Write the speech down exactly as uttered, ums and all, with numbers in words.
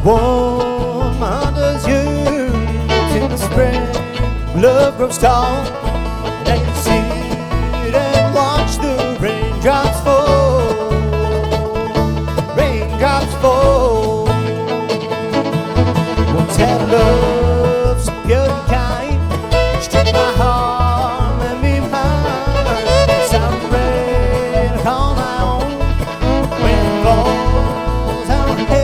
Warm under you to spread. Love grows tall